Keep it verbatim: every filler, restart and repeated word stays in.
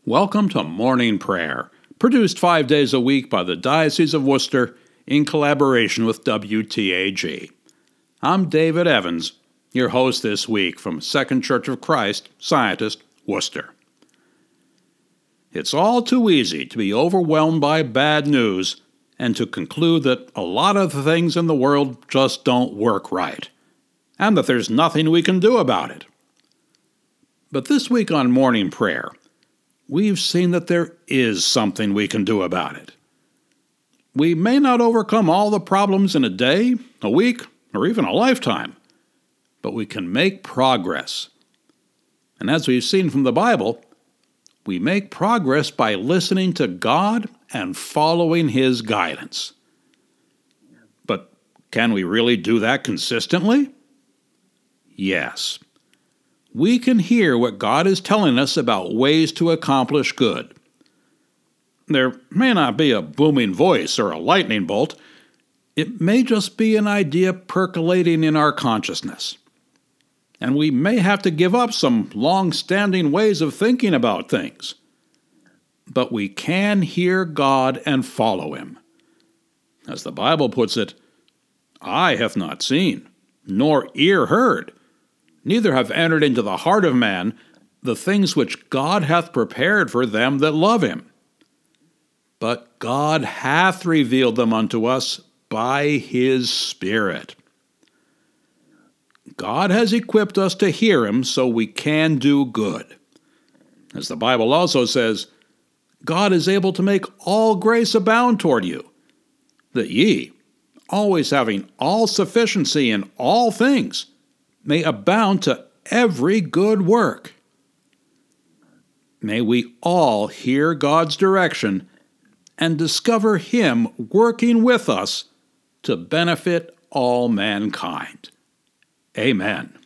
Welcome to Morning Prayer, produced five days a week by the Diocese of Worcester in collaboration with W T A G. I'm David Evans, your host this week from Second Church of Christ, Scientist, Worcester. It's all too easy to be overwhelmed by bad news and to conclude that a lot of the things in the world just don't work right, and that there's nothing we can do about it. But this week on Morning Prayer, we've seen that there is something we can do about it. We may not overcome all the problems in a day, a week, or even a lifetime, but we can make progress. And as we've seen from the Bible, we make progress by listening to God and following His guidance. But can we really do that consistently? Yes. We can hear what God is telling us about ways to accomplish good. There may not be a booming voice or a lightning bolt. It may just be an idea percolating in our consciousness. And we may have to give up some long-standing ways of thinking about things. But we can hear God and follow Him. As the Bible puts it, "Eye hath not seen, nor ear heard, neither have entered into the heart of man the things which God hath prepared for them that love Him. But God hath revealed them unto us by His Spirit." God has equipped us to hear Him so we can do good. As the Bible also says, God is able to make all grace abound toward you, that ye, always having all sufficiency in all things, may abound to every good work. May we all hear God's direction and discover Him working with us to benefit all mankind. Amen.